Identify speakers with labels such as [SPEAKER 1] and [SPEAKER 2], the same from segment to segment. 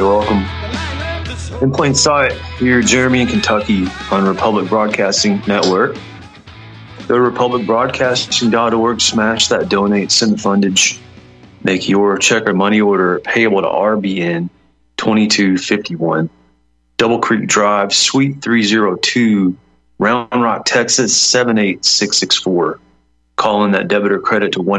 [SPEAKER 1] welcome. In plain sight, here Jeremy in Kentucky on Republic Broadcasting Network. Go to republicbroadcasting.org, smash that donate, send fundage, make your check or money order payable to RBN 2251, Double Creek Drive, Suite 302, Round Rock, Texas 78664. Call in that debit or credit to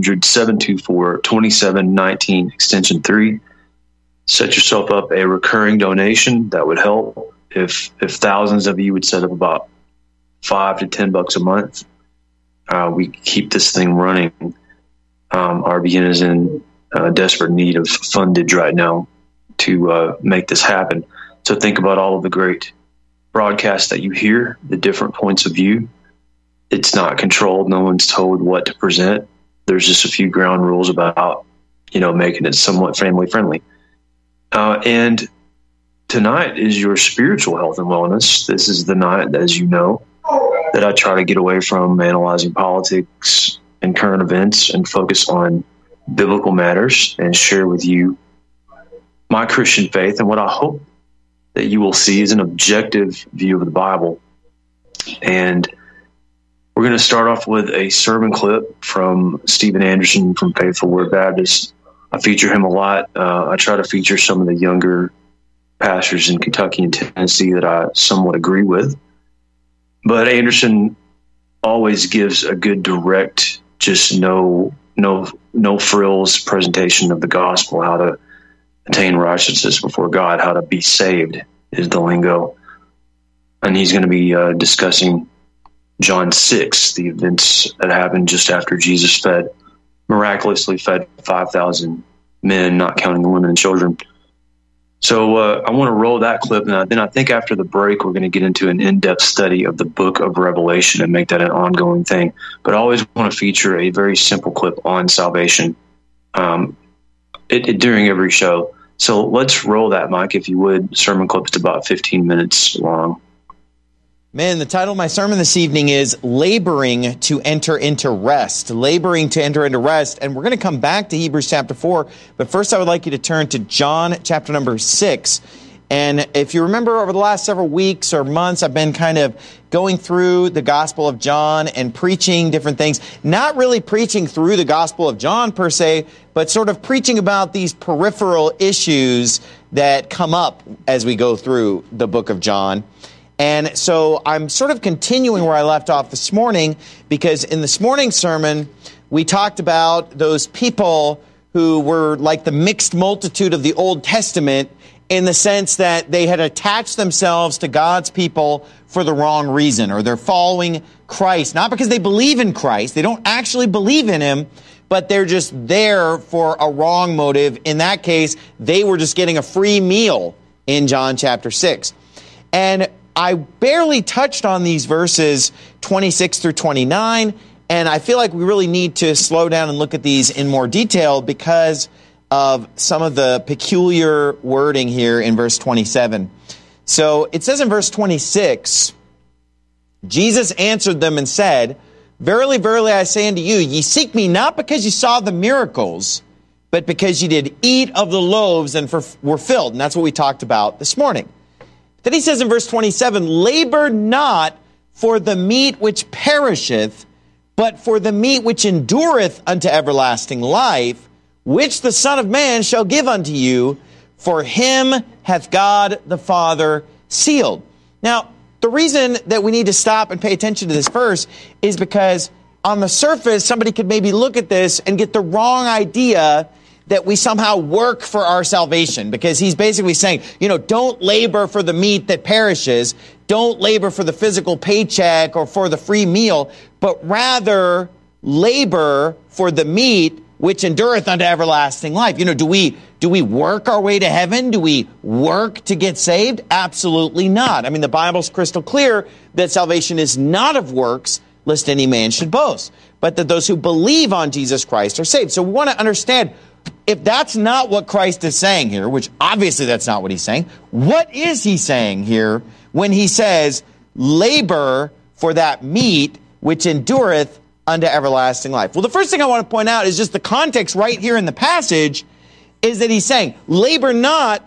[SPEAKER 1] 1-800-724-2719, extension 3. Set yourself up a recurring donation. That would help if thousands of you would set up about $5 to $10 a month. We keep this thing running. RBN is in desperate need of fundage right now to make this happen. So think about all of the great broadcasts that you hear, the different points of view. It's not controlled. No one's told what to present. There's just a few ground rules about, making it somewhat family friendly. And tonight is your spiritual health and wellness. This is the night, as you know, that I try to get away from analyzing politics and current events and focus on biblical matters and share with you my Christian faith and what I hope that you will see is an objective view of the Bible. And we're going to start off with a sermon clip from Stephen Anderson from Faithful Word Baptist. I feature him a lot. I try to feature some of the younger pastors in Kentucky and Tennessee that I somewhat agree with. But Anderson always gives a good, direct, just no frills presentation of the gospel, how to attain righteousness before God, how to be saved is the lingo. And he's going to be discussing John 6, the events that happened just after Jesus miraculously fed 5,000 men, not counting the women and children. So I want to roll that clip, and then I think after the break we're going to get into an in-depth study of the book of Revelation and make that an ongoing thing. But I always want to feature a very simple clip on salvation during every show. So let's roll that, Mike, if you would. Sermon clip is about 15 minutes long.
[SPEAKER 2] Man, the title of my sermon this evening is Laboring to Enter into Rest. Laboring to enter into rest. And we're going to come back to Hebrews chapter 4. But first, I would like you to turn to John chapter number 6. And if you remember, over the last several weeks or months, I've been kind of going through the Gospel of John and preaching different things. Not really preaching through the Gospel of John per se, but sort of preaching about these peripheral issues that come up as we go through the book of John. And so I'm sort of continuing where I left off this morning, because in this morning's sermon, we talked about those people who were like the mixed multitude of the Old Testament, in the sense that they had attached themselves to God's people for the wrong reason, or they're following Christ, not because they believe in Christ. They don't actually believe in him, but they're just there for a wrong motive. In that case, they were just getting a free meal in John chapter 6. And I barely touched on these verses 26 through 29, and I feel like we really need to slow down and look at these in more detail because of some of the peculiar wording here in verse 27. So it says in verse 26, Jesus answered them and said, Verily, verily, I say unto you, ye seek me not because ye saw the miracles, but because ye did eat of the loaves and were filled. And that's what we talked about this morning. Then he says in verse 27, Labor not for the meat which perisheth, but for the meat which endureth unto everlasting life, which the Son of Man shall give unto you, for him hath God the Father sealed. Now, the reason that we need to stop and pay attention to this verse is because on the surface, somebody could maybe look at this and get the wrong idea that we somehow work for our salvation, because he's basically saying, don't labor for the meat that perishes, don't labor for the physical paycheck or for the free meal, but rather labor for the meat which endureth unto everlasting life. Do we work our way to heaven? Do we work to get saved? Absolutely not. I mean, the Bible's crystal clear that salvation is not of works, lest any man should boast, but that those who believe on Jesus Christ are saved. So we want to understand, if that's not what Christ is saying here, which obviously that's not what he's saying, what is he saying here when he says, labor for that meat which endureth unto everlasting life? Well, the first thing I want to point out is just the context right here in the passage is that he's saying, labor not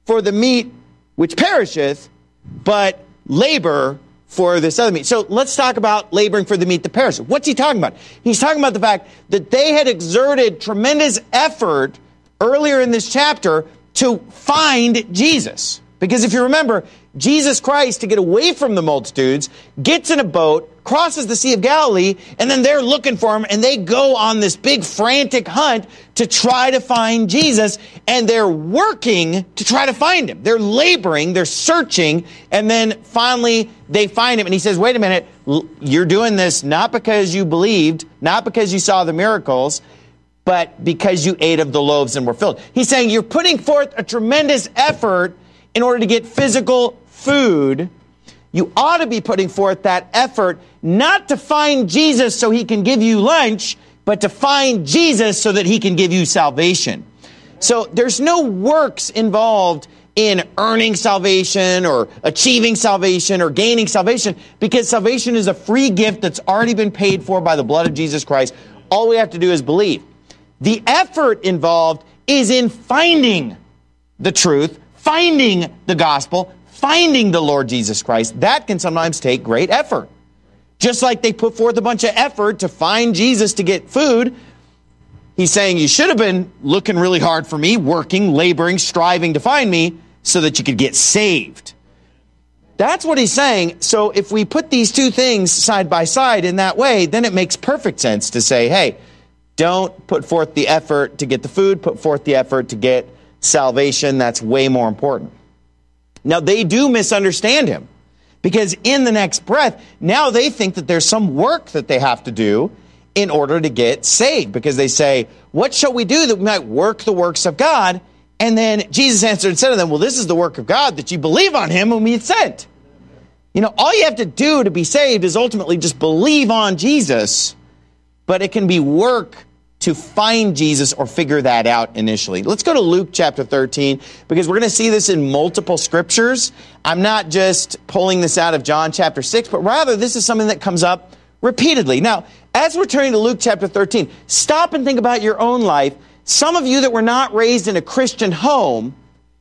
[SPEAKER 2] for the meat which perisheth, but labor for this other meat. So let's talk about laboring for the meat that perisheth. What's he talking about? He's talking about the fact that they had exerted tremendous effort earlier in this chapter to find Jesus. Because if you remember, Jesus Christ, to get away from the multitudes, gets in a boat, crosses the Sea of Galilee, and then they're looking for him, and they go on this big frantic hunt to try to find Jesus, and they're working to try to find him. They're laboring, they're searching, and then finally they find him, and he says, wait a minute, you're doing this not because you believed, not because you saw the miracles, but because you ate of the loaves and were filled. He's saying you're putting forth a tremendous effort in order to get physical food. You ought to be putting forth that effort not to find Jesus so he can give you lunch, but to find Jesus so that he can give you salvation. So there's no works involved in earning salvation or achieving salvation or gaining salvation, because salvation is a free gift that's already been paid for by the blood of Jesus Christ. All we have to do is believe. The effort involved is in finding the truth, finding the gospel, finding the Lord Jesus Christ. That can sometimes take great effort. Just like they put forth a bunch of effort to find Jesus to get food, he's saying you should have been looking really hard for me, working, laboring, striving to find me so that you could get saved. That's what he's saying. So if we put these two things side by side in that way, then it makes perfect sense to say, hey, don't put forth the effort to get the food, put forth the effort to get salvation. That's way more important. Now, they do misunderstand him, because in the next breath, now they think that there's some work that they have to do in order to get saved, because they say, what shall we do that we might work the works of God? And then Jesus answered and said to them, well, this is the work of God, that you believe on him whom he had sent. You know, all you have to do to be saved is ultimately just believe on Jesus, but it can be work to find Jesus or figure that out initially. Let's go to Luke chapter 13, because we're going to see this in multiple scriptures. I'm not just pulling this out of John chapter 6, but rather this is something that comes up repeatedly. Now, as we're turning to Luke chapter 13, stop and think about your own life. Some of you that were not raised in a Christian home,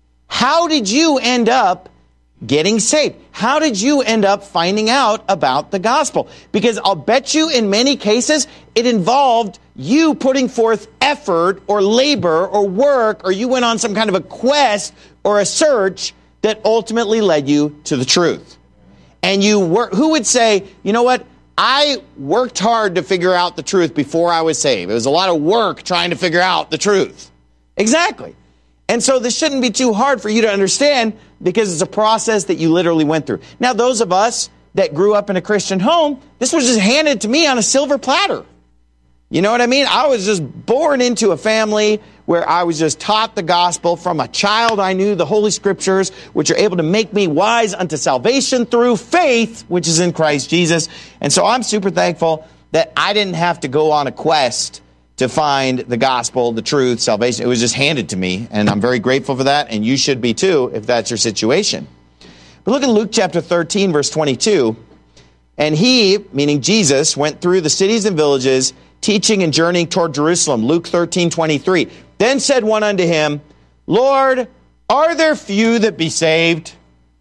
[SPEAKER 2] how did you end up getting saved? How did you end up finding out about the gospel? Because I'll bet you in many cases it involved you putting forth effort or labor or work, or you went on some kind of a quest or a search that ultimately led you to the truth. And who would say, you know what? I worked hard to figure out the truth before I was saved. It was a lot of work trying to figure out the truth. Exactly. And so this shouldn't be too hard for you to understand, because it's a process that you literally went through. Now, those of us that grew up in a Christian home, this was just handed to me on a silver platter. You know what I mean? I was just born into a family where I was just taught the gospel. From a child, I knew the Holy Scriptures, which are able to make me wise unto salvation through faith, which is in Christ Jesus. And so I'm super thankful that I didn't have to go on a quest to find the gospel, the truth, salvation. It was just handed to me, and I'm very grateful for that, and you should be too if that's your situation. But look at Luke chapter 13, verse 22. And he, meaning Jesus, went through the cities and villages, teaching and journeying toward Jerusalem. Luke 13:23. Then said one unto him, Lord, are there few that be saved?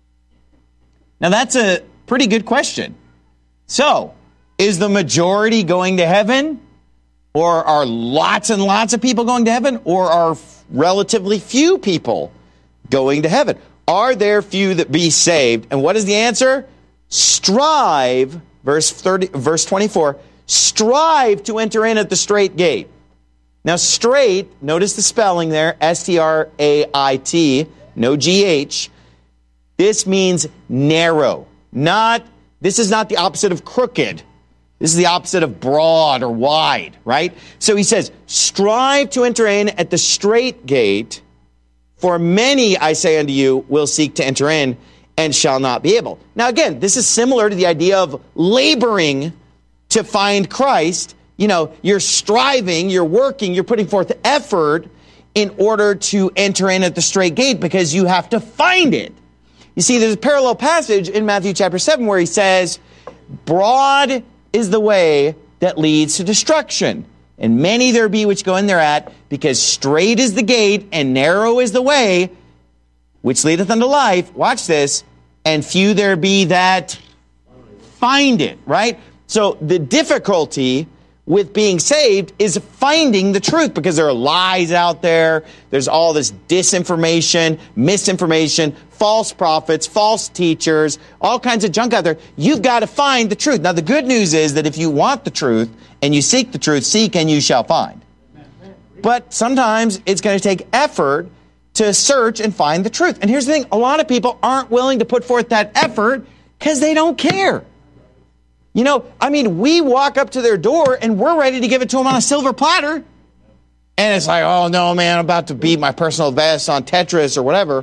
[SPEAKER 2] Now that's a pretty good question. So, is the majority going to heaven? Or are lots and lots of people going to heaven? Or are relatively few people going to heaven? Are there few that be saved? And what is the answer? Strive, verse 24, strive to enter in at the strait gate. Now, strait, notice the spelling there, S-T-R-A-I-T, no G-H. This means narrow. This is not the opposite of crooked. This is the opposite of broad or wide, right? So he says, strive to enter in at the strait gate, for many, I say unto you, will seek to enter in and shall not be able. Now again, this is similar to the idea of laboring to find Christ. You know, you're striving, you're working, you're putting forth effort in order to enter in at the strait gate, because you have to find it. You see, there's a parallel passage in Matthew chapter 7 where he says, broad is the way that leads to destruction, and many there be which go in thereat, because strait is the gate and narrow is the way which leadeth unto life, watch this, and few there be that find it, right? So the difficulty with being saved is finding the truth, because there are lies out there. There's all this disinformation, misinformation, false prophets, false teachers, all kinds of junk out there. You've got to find the truth. Now, the good news is that if you want the truth and you seek the truth, seek and you shall find. But sometimes it's going to take effort to search and find the truth. And here's the thing. A lot of people aren't willing to put forth that effort because they don't care. You know, I mean, we walk up to their door and we're ready to give it to them on a silver platter. And it's like, oh, no, man, I'm about to beat my personal best on Tetris or whatever.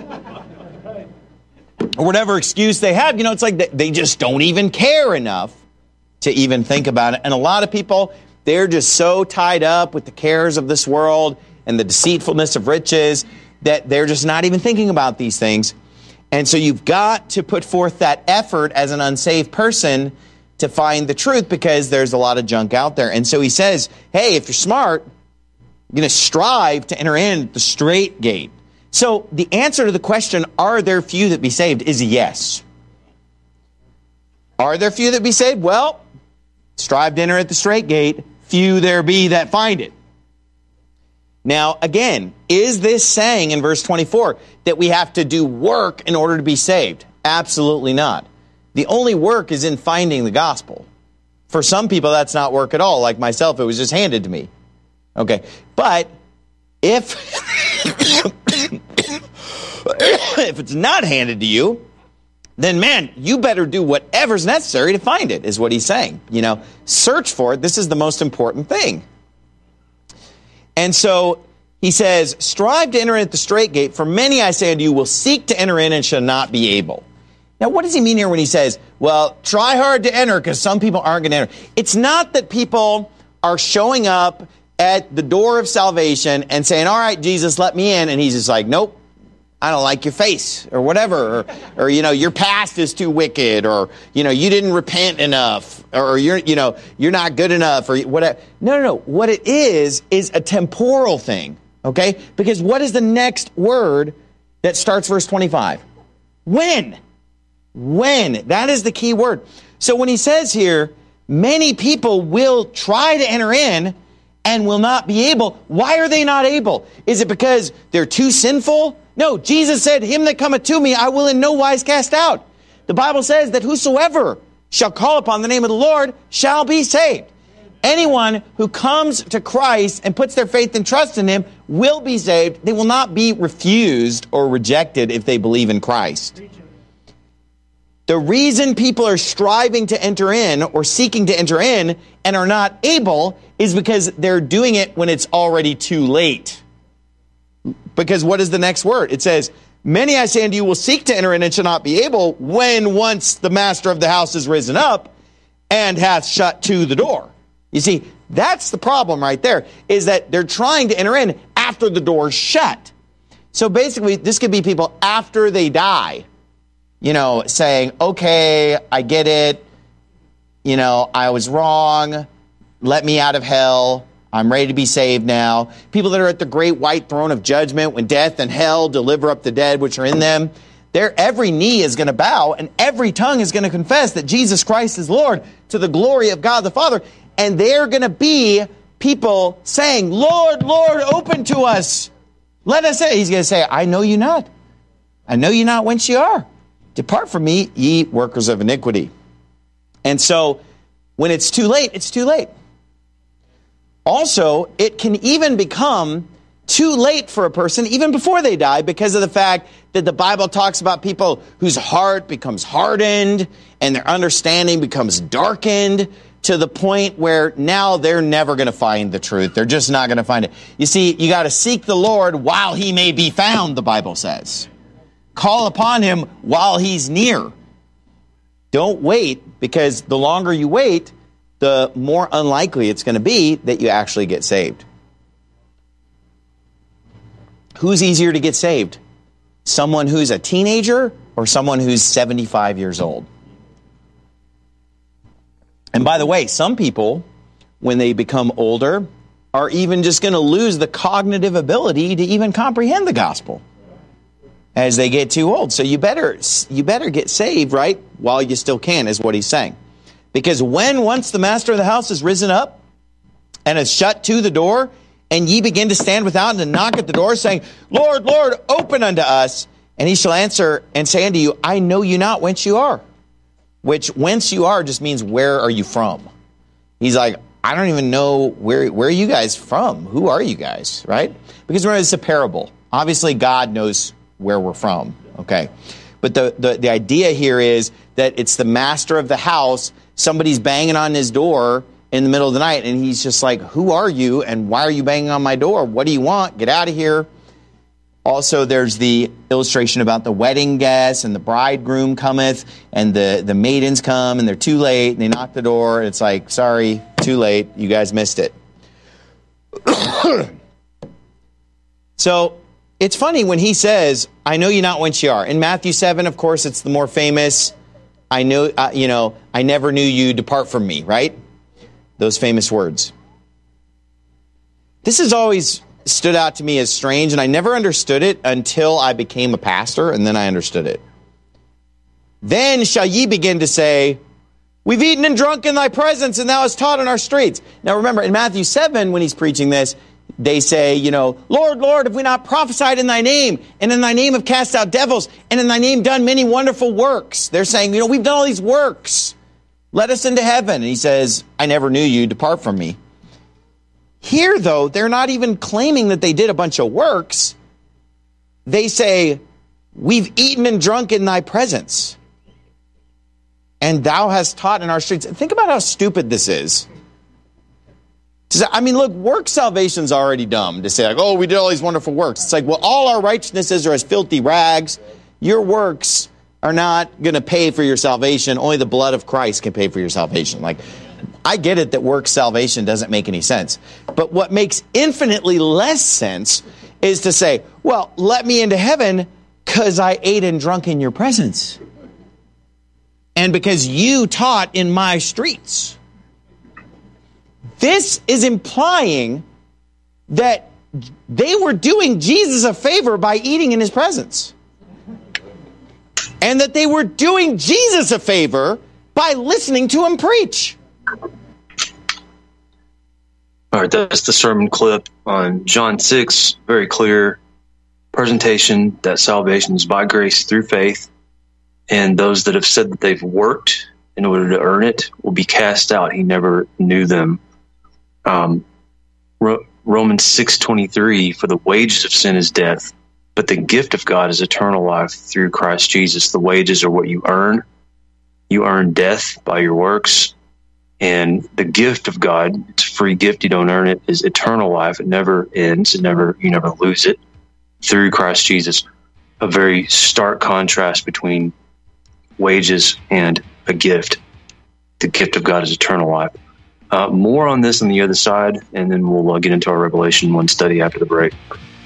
[SPEAKER 2] Or whatever excuse they have. You know, it's like they just don't even care enough to even think about it. And a lot of people, they're just so tied up with the cares of this world and the deceitfulness of riches that they're just not even thinking about these things. And so you've got to put forth that effort as an unsaved person to find the truth, because there's a lot of junk out there. And so he says, hey, if you're smart, you're going to strive to enter in the straight gate. So the answer to the question, are there few that be saved, is yes. Are there few that be saved? Well, strive to enter at the straight gate. Few there be that find it. Now, again, is this saying in verse 24 that we have to do work in order to be saved? Absolutely not. The only work is in finding the gospel. For some people, that's not work at all. Like myself, it was just handed to me. Okay. But if it's not handed to you, then, man, you better do whatever's necessary to find it, is what he's saying. You know, search for it. This is the most important thing. And so he says, strive to enter in at the straight gate, for many, I say unto you, will seek to enter in and shall not be able. Now, what does he mean here when he says, well, try hard to enter, because some people aren't going to enter? It's not that people are showing up at the door of salvation and saying, all right, Jesus, let me in. And he's just like, nope, I don't like your face, or whatever. Or you know, your past is too wicked, or, you know, you didn't repent enough, or you're not good enough, or whatever. No. What it is a temporal thing, okay? Because what is the next word that starts verse 25? When. When. That is the key word. So when he says here, many people will try to enter in and will not be able. Why are they not able? Is it because they're too sinful? No, Jesus said, him that cometh to me, I will in no wise cast out. The Bible says that whosoever shall call upon the name of the Lord shall be saved. Anyone who comes to Christ and puts their faith and trust in him will be saved. They will not be refused or rejected if they believe in Christ. The reason people are striving to enter in or seeking to enter in and are not able is because they're doing it when it's already too late. Because what is the next word? It says, many, I say unto you, will seek to enter in and shall not be able, when once the master of the house is risen up and hath shut to the door. You see, that's the problem right there, is that they're trying to enter in after the door's shut. So basically, this could be people after they die, you know, saying, okay, I get it. You know, I was wrong. Let me out of hell. I'm ready to be saved now. People that are at the great white throne of judgment, when death and hell deliver up the dead which are in them, every knee is going to bow and every tongue is going to confess that Jesus Christ is Lord, to the glory of God the Father. And they're going to be people saying, Lord, Lord, open to us. Let us in. He's going to say, I know you not. I know you not whence you are. Depart from me, ye workers of iniquity. And so when it's too late, it's too late. Also, it can even become too late for a person even before they die, because of the fact that the Bible talks about people whose heart becomes hardened and their understanding becomes darkened to the point where now they're never going to find the truth. They're just not going to find it. You see, you got to seek the Lord while he may be found, the Bible says. Call upon him while he's near. Don't wait, because the longer you wait, the more unlikely it's going to be that you actually get saved. Who's easier to get saved? Someone who's a teenager or someone who's 75 years old? And by the way, some people, when they become older, are even just going to lose the cognitive ability to even comprehend the gospel. as they get too old. So you better get saved, right, while you still can, is what he's saying. Because once the master of the house has risen up and has shut to the door, and ye begin to stand without and to knock at the door, saying, Lord, Lord, open unto us. And he shall answer and say unto you, I know you not whence you are. Which whence you are just means where are you from? He's like, I don't even know where are you guys from? Who are you guys, right? Because remember, it's a parable. Obviously, God knows where we're from, okay? But the idea here is that it's the master of the house. Somebody's banging on his door in the middle of the night, and he's just like, who are you, and why are you banging on my door? What do you want? Get out of here. Also, there's the illustration about the wedding guests, and the bridegroom cometh, and the maidens come, and they're too late, and they knock the door, and it's like, sorry, too late, you guys missed it. So, it's funny when he says, I know you not whence you are. In Matthew 7, of course, it's the more famous, I never knew you, depart from me, right? Those famous words. This has always stood out to me as strange, and I never understood it until I became a pastor, and then I understood it. Then shall ye begin to say, we've eaten and drunk in thy presence, and thou hast taught in our streets. Now remember, in Matthew 7, when he's preaching this, they say, Lord, Lord, have we not prophesied in thy name, and in thy name have cast out devils, and in thy name done many wonderful works? They're saying, we've done all these works. Let us into heaven. And he says, I never knew you, depart from me. Here, though, they're not even claiming that they did a bunch of works. They say, we've eaten and drunk in thy presence, and thou hast taught in our streets. Think about how stupid this is. I mean, look, work salvation's already dumb to say, like, oh, we did all these wonderful works. It's like, well, all our righteousnesses are as filthy rags. Your works are not going to pay for your salvation. Only the blood of Christ can pay for your salvation. Like, I get it that work salvation doesn't make any sense. But what makes infinitely less sense is to say, well, let me into heaven because I ate and drunk in your presence. And because you taught in my streets. This is implying that they were doing Jesus a favor by eating in his presence. And that they were doing Jesus a favor by listening to him preach.
[SPEAKER 1] All right, that's the sermon clip on John 6. Very clear presentation that salvation is by grace through faith. And those that have said that they've worked in order to earn it will be cast out. He never knew them. Romans 6:23, for the wages of sin is death, but the gift of God is eternal life through Christ Jesus. The wages are what you earn. You earn death by your works. And the gift of God, it's a free gift, you don't earn it, is eternal life. It never ends. You never lose it through Christ Jesus. A very stark contrast between wages and a gift. The gift of God is eternal life. More on this on the other side, and then we'll get into our Revelation 1 study after the break.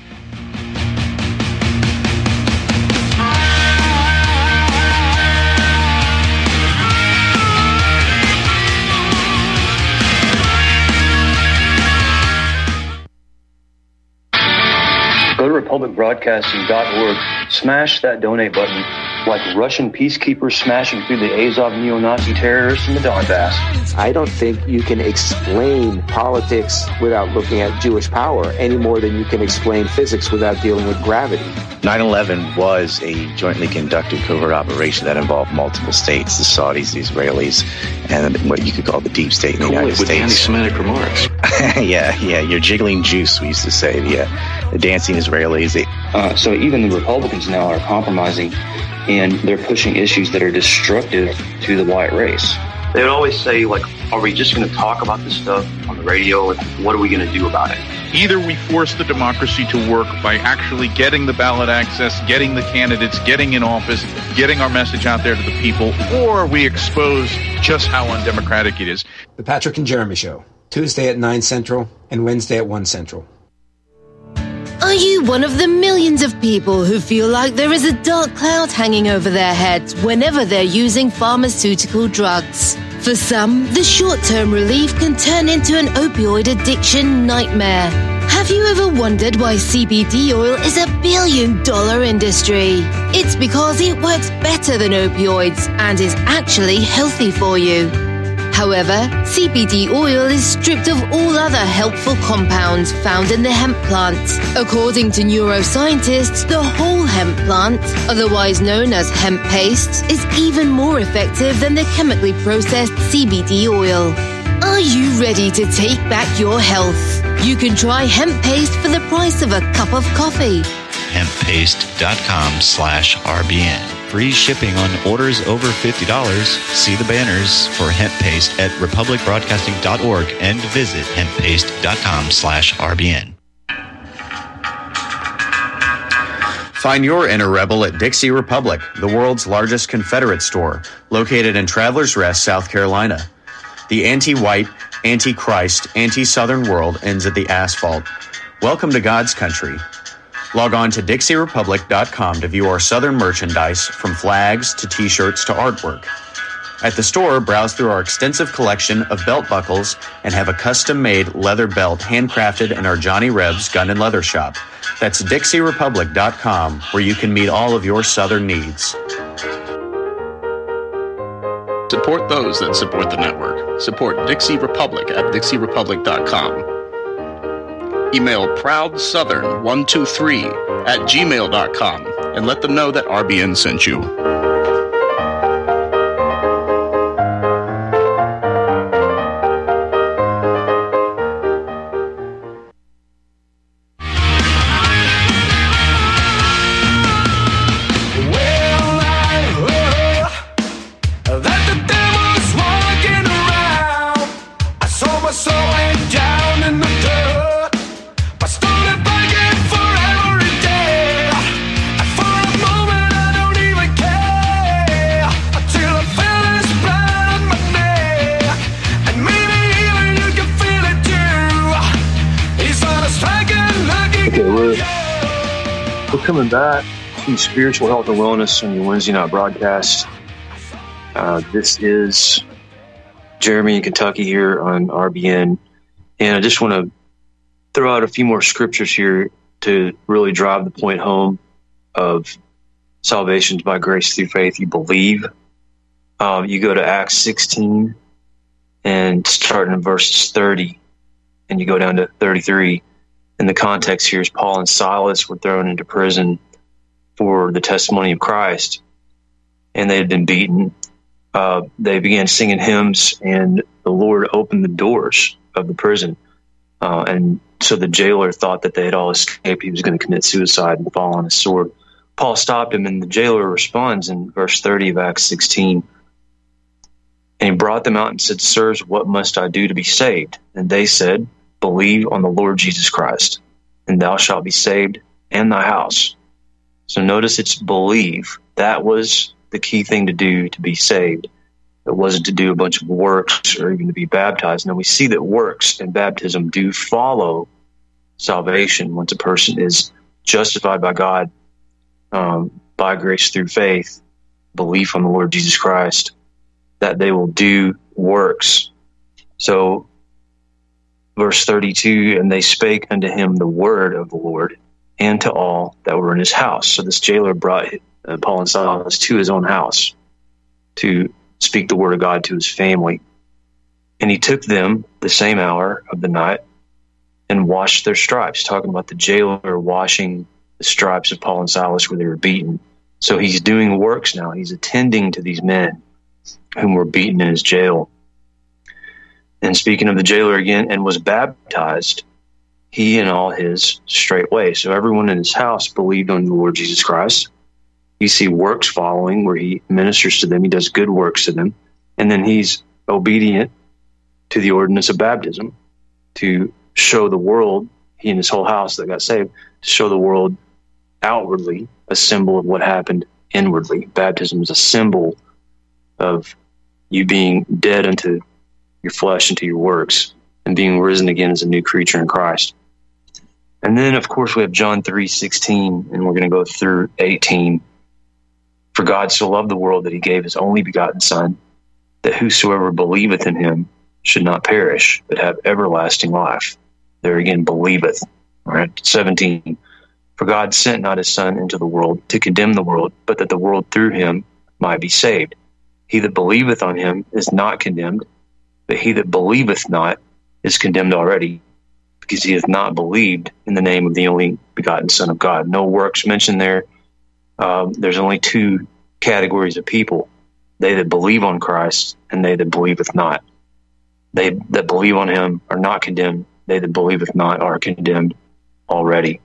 [SPEAKER 1] Go to republicbroadcasting.org, smash that donate button like Russian peacekeepers smashing through the Azov neo-Nazi terrorists in the Donbass.
[SPEAKER 3] I don't think you can explain politics without looking at Jewish power any more than you can explain physics without dealing with gravity.
[SPEAKER 4] 9/11 was a jointly conducted covert operation that involved multiple states, the Saudis, the Israelis, and what you could call the deep state in the United States.
[SPEAKER 5] With anti-Semitic remarks.
[SPEAKER 4] Yeah, you're jiggling juice, we used to say, the dancing Israelis.
[SPEAKER 1] So even the Republicans now are compromising, and they're pushing issues that are destructive to the white race. They would always say, like, are we just going to talk about this stuff on the radio, and what are we going to do about it?
[SPEAKER 5] Either we force the democracy to work by actually getting the ballot access, getting the candidates, getting in office, getting our message out there to the people, or we expose just how undemocratic it is.
[SPEAKER 6] The Patrick and Jeremy Show, Tuesday at 9 Central and Wednesday at 1 Central.
[SPEAKER 7] Are you one of the millions of people who feel like there is a dark cloud hanging over their heads whenever they're using pharmaceutical drugs? For some, the short-term relief can turn into an opioid addiction nightmare. Have Have you ever wondered why CBD oil is $1 billion industry? It's because it works better than opioids and is actually healthy for you. However, CBD oil is stripped of all other helpful compounds found in the hemp plant. According to neuroscientists, the whole hemp plant, otherwise known as hemp paste, is even more effective than the chemically processed CBD oil. Are you ready to take back your health? You can try hemp paste for the price of a cup of coffee.
[SPEAKER 8] Hemppaste.com/RBN. Free shipping on orders over $50. See the banners for hemp paste at republicbroadcasting.org and visit hemppaste.com/RBN.
[SPEAKER 2] Find your inner rebel at Dixie Republic, the world's largest Confederate store, located in Travelers Rest, South Carolina. The anti-white, anti-Christ, anti-Southern world ends at the asphalt. Welcome to God's country. Log on to DixieRepublic.com to view our Southern merchandise, from flags to t-shirts to artwork. At the store, browse through our extensive collection of belt buckles and have a custom-made leather belt handcrafted in our Johnny Rebs Gun and Leather Shop. That's DixieRepublic.com, where you can meet all of your Southern needs.
[SPEAKER 9] Support those that support the network. Support Dixie Republic at DixieRepublic.com. Email ProudSouthern123@gmail.com and let them know that RBN sent you.
[SPEAKER 1] Coming back to Spiritual Health and Wellness on your Wednesday night broadcast. This is Jeremy in Kentucky here on RBN. And I just want to throw out a few more scriptures here to really drive the point home of salvation by grace through faith. You believe. You go to Acts 16 and starting in verses 30 and you go down to 33. And the context here is Paul and Silas were thrown into prison for the testimony of Christ, and they had been beaten. They began singing hymns, and the Lord opened the doors of the prison. And so the jailer thought that they had all escaped. He was going to commit suicide and fall on his sword. Paul stopped him, and the jailer responds in verse 30 of Acts 16. And he brought them out and said, "Sirs, what must I do to be saved?" And they said, "Believe on the Lord Jesus Christ, and thou shalt be saved and thy house." So notice it's believe. That was the key thing to do to be saved. It wasn't to do a bunch of works or even to be baptized. Now we see that works and baptism do follow salvation once a person is justified by God by grace through faith, belief on the Lord Jesus Christ, that they will do works. So verse 32, and they spake unto him the word of the Lord and to all that were in his house. So this jailer brought Paul and Silas to his own house to speak the word of God to his family. And he took them the same hour of the night and washed their stripes, talking about the jailer washing the stripes of Paul and Silas where they were beaten. So he's doing works now. He's attending to these men whom were beaten in his jail. And speaking of the jailer again, and was baptized, he and all his straightway. So everyone in his house believed on the Lord Jesus Christ. You see works following where he ministers to them. He does good works to them. And then he's obedient to the ordinance of baptism to show the world, he and his whole house that got saved, to show the world outwardly a symbol of what happened inwardly. Baptism is a symbol of you being dead unto your flesh, into your works, and being risen again as a new creature in Christ. And then, of course, we have John 3:16, and we're going to go through 18. For God so loved the world that he gave his only begotten Son, that whosoever believeth in him should not perish, but have everlasting life. There again, believeth. All right, 17. For God sent not his Son into the world to condemn the world, but that the world through him might be saved. He that believeth on him is not condemned, but he that believeth not is condemned already, because he hath not believed in the name of the only begotten Son of God. No works mentioned there. There's only two categories of people: they that believe on Christ and they that believeth not. They that believe on him are not condemned. They that believeth not are condemned already.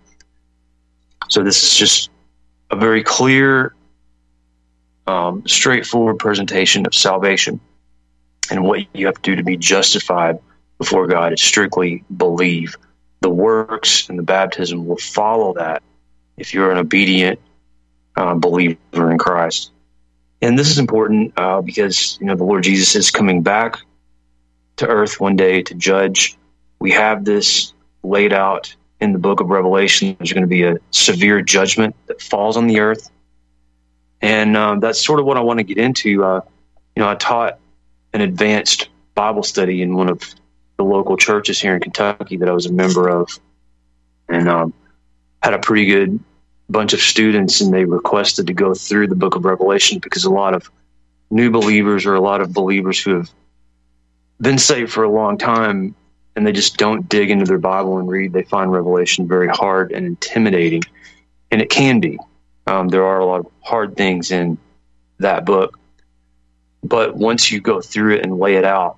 [SPEAKER 1] So this is just a very clear, straightforward presentation of salvation. And what you have to do to be justified before God is strictly believe. The works and the baptism will follow that if you're an obedient believer in Christ. And this is important because the Lord Jesus is coming back to earth one day to judge. We have this laid out in the book of Revelation. There's going to be a severe judgment that falls on the earth. And that's sort of what I want to get into. I taught an advanced Bible study in one of the local churches here in Kentucky that I was a member of, and had a pretty good bunch of students, and they requested to go through the book of Revelation because a lot of new believers or a lot of believers who have been saved for a long time and they just don't dig into their Bible and read, they find Revelation very hard and intimidating. And it can be. There are a lot of hard things in that book. But once you go through it and lay it out,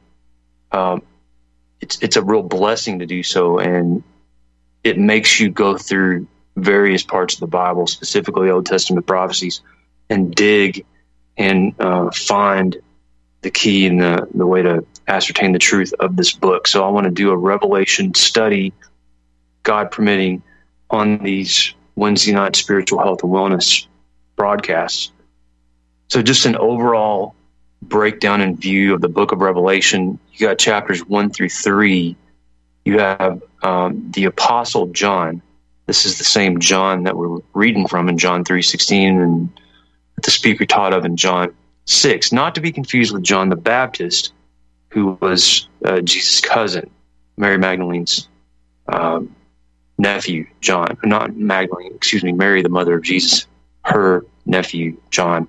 [SPEAKER 1] it's a real blessing to do so. And it makes you go through various parts of the Bible, specifically Old Testament prophecies, and dig and find the key and the way to ascertain the truth of this book. So I want to do a Revelation study, God permitting, on these Wednesday night spiritual health and wellness broadcasts. So just an overall breakdown and view of the book of Revelation. You got chapters 1 through 3. You have the Apostle John. This is the same John that we're reading from in John 3:16 and that the speaker taught of in John 6. Not to be confused with John the Baptist, who was Jesus' cousin, Mary Magdalene's nephew, John. Not Magdalene, Mary, the mother of Jesus, her nephew, John.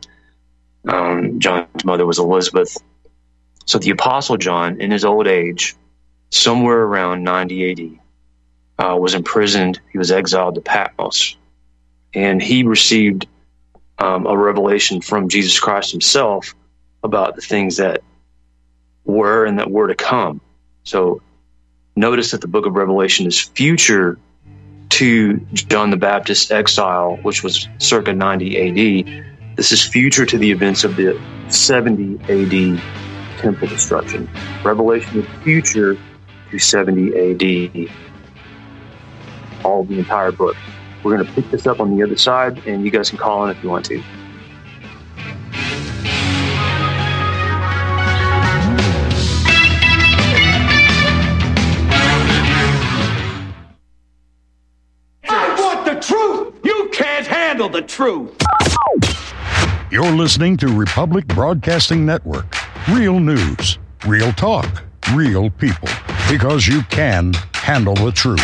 [SPEAKER 1] John's mother was Elizabeth. So the Apostle John, in his old age, somewhere around 90 AD, was imprisoned. He was exiled to Patmos. And he received a revelation from Jesus Christ himself about the things that were and that were to come. So notice that the book of Revelation is future to John the Baptist's exile, which was circa 90 AD. This is future to the events of the 70 AD temple destruction. Revelation is future to 70 AD. All the entire book. We're going to pick this up on the other side, and you guys can call in if you want to.
[SPEAKER 10] I want the truth! You can't handle the truth!
[SPEAKER 11] You're listening to Republic Broadcasting Network. Real news, real talk, real people. Because you can handle the truth.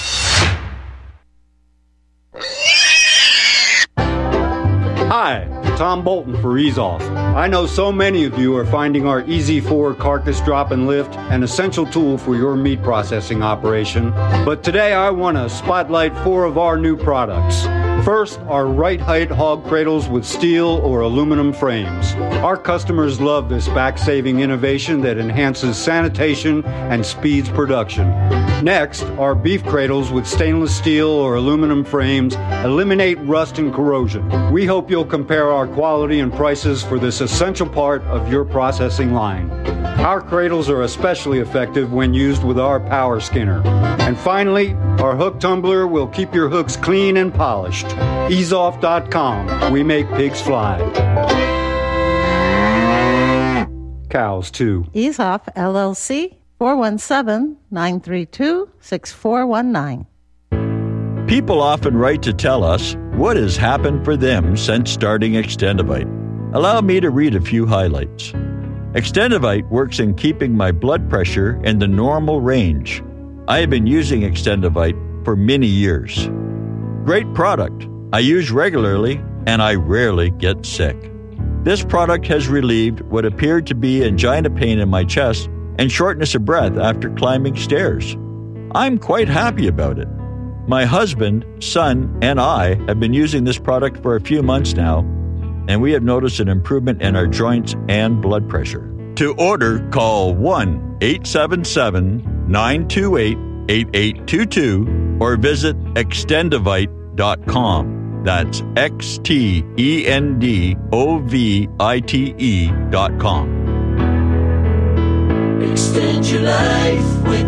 [SPEAKER 12] Hi, Tom Bolton for Ease Off. I know so many of you are finding our Easy 4 carcass drop and lift an essential tool for your meat processing operation. But today I want to spotlight 4 of our new products. First, our right height hog cradles with steel or aluminum frames. Our customers love this back-saving innovation that enhances sanitation and speeds production. Next, our beef cradles with stainless steel or aluminum frames eliminate rust and corrosion. We hope you'll compare our quality and prices for this essential part of your processing line. Our cradles are especially effective when used with our power skinner. And finally, our hook tumbler will keep your hooks clean and polished. EaseOff.com. We make pigs fly. Cows, too.
[SPEAKER 13] Ease Off, LLC, 417-932-6419.
[SPEAKER 14] People often write to tell us what has happened for them since starting Extendivite. Allow me to read a few highlights. Extendivite works in keeping my blood pressure in the normal range. I have been using Extendivite for many years. Great product. I use regularly, and I rarely get sick. This product has relieved what appeared to be angina pain in my chest and shortness of breath after climbing stairs. I'm quite happy about it. My husband, son, and I have been using this product for a few months now, and we have noticed an improvement in our joints and blood pressure. To order, call 1-877-928-8822 or visit Extendovite.com. That's Extendovite.com.
[SPEAKER 15] Extend your life with